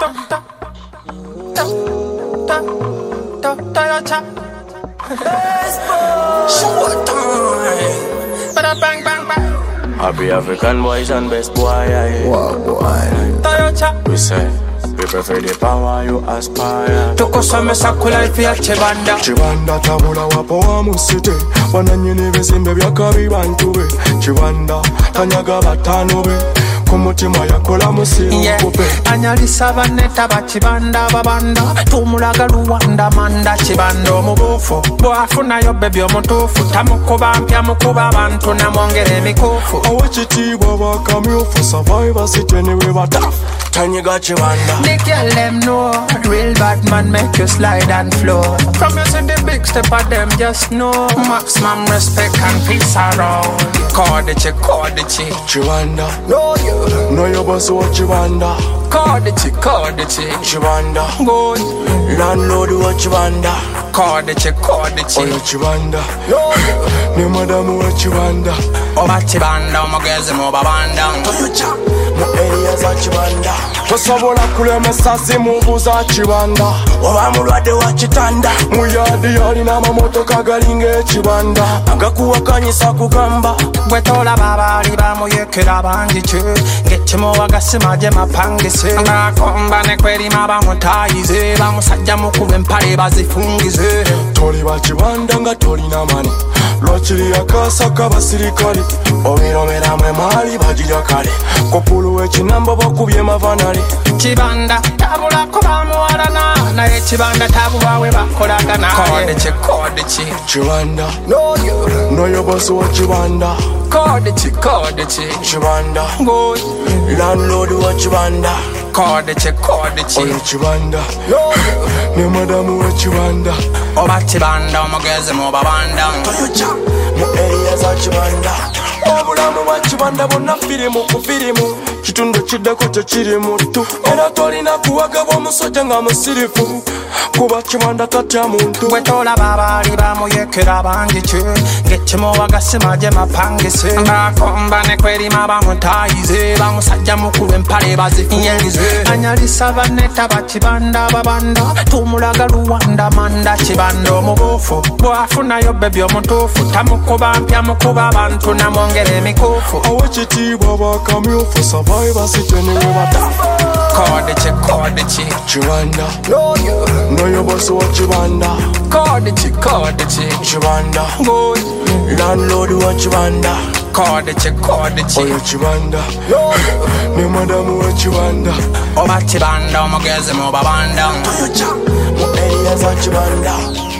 Happy African boys and best boy, aye. Wow, boy. We say, we prefer the power you aspire. Tukosome sakula ifi ya chibanda. Chibanda tabula wapo wa musite. Wananyini bizimbe byakabi bantu be. Chibanda tanyaga batano be. Kumutima yakola musiru kupe. Anyalisa baneta bachibanda babanda. Tumulaga luwanda manda chibanda omubufu. Bwafuna yo baby omutufu. Tamukuba mpya mukuba abantu namwongere mikufu. Awechitibwa bakamyufu. Survivor siteni we batafu. Tanyaga chibanda. The girl them know. Real bad man make you slide and flow. From you see the big step of them just know. Maximum respect and peace around. Call the chick. Chibanda. No you. No your boss what Chibanda. Call the chick. Chibanda. Good. Landlord what Chibanda. Call the chick. Oyo Chibanda. No you. Ne madam what Chibanda. Oba chibanda omugezi mu babanda. Toyocha. Mu area za Chibanda. Tosobola kulemesa zimubuza Chibanda. Oba mulwadde wa kitanda. Muyadi yalina amamotoka galinga ekibanda. Agakuwakanyisa kugamba. Bwe tolaba abaali bamuyekera bangi ng'ekimo wagasimaje mapangise. Ng'akomba ne kwerima bamutayize. Bamusajja mukuba empale bazifungize. Toli ba Chibanda nga tolina mani. Lwakiri yakasa kabasirikale. Obiromera mwe maali bagirya kale. Kopulu w'ekinamba bakubye mavanale. Chibanda tabulako bamuwalana. Naye Chibanda tabubawe bakolagana. Kode ki. Chibanda. No you. No your boss wa Chibanda. Kode ki. Chibanda. Good. Landlord wa Chibanda. Kode ki. Oyo Chibanda. No you. Ne madam wa Chibanda. Oba Chibanda omugezi mu babanda. Toyocha. Mu area za Chibanda. Obulamu bwa Chibanda bonna firimu ku firimu. Kitundu kiddako tekiri mutu. Era tolina kuwaga bw'omusajja nga musirifu. Kuba Chibanda tatya muntu. Bwe tolaba abaali bamuyekera bangi ng'ekimo wagasimaje mapangise. Ng'akomba ne kwerima bamutayize. Bamusajja mukuba empale bazifungize. Anyalisa baneta bachibanda babanda. Tumulaga luwanda manda chibanda omubufu. Bwafunayo baby omutuufu. Tamukuba mpya mukuba abantu namwongere mikufu. Awechitibwa bakamyufu. Survivor siteni we batafu. Kode ki. Chibanda. No you. No your boss wa Chibanda. Kode ki. Chibanda. Good. Landlord wa Chibanda. Kode ki. Oyo Chibanda. No you. Ne madam wa Chibanda. Oba Chibanda omugezi mu babanda. Toyocha. Mu area za Chibanda.